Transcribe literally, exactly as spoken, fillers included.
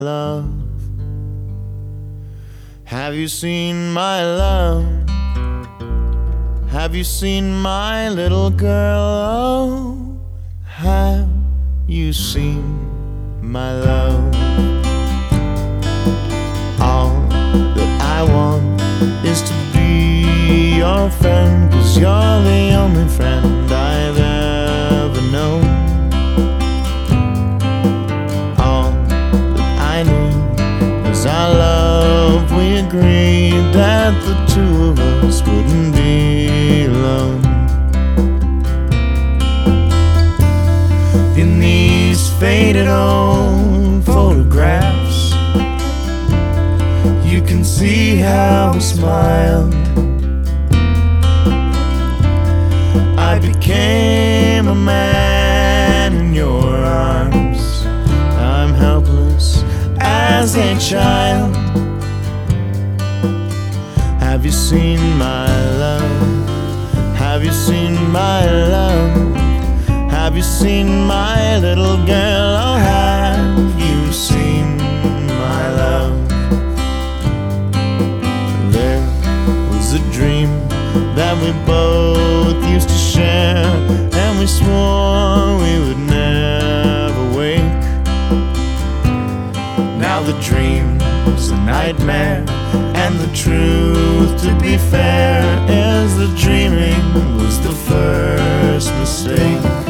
love? Have you seen my love? Have you seen my little girl? Oh, have you seen my love? All that I want is to be your friend, 'cause you're the only friend I've ever known. All that I need is our love. We agreed that the two of us wouldn't be alone. In these faded old photographs, you can see how we smiled. I became a man in your arms. I'm helpless as a child. Have you seen my love? Have you seen my love? Have you seen my little girl? Oh, have you seen my love? There was a dream that we both used to share, and we swore we would never wake. Now the dream was a nightmare, and the truth, to be fair, is that dreaming was the first mistake.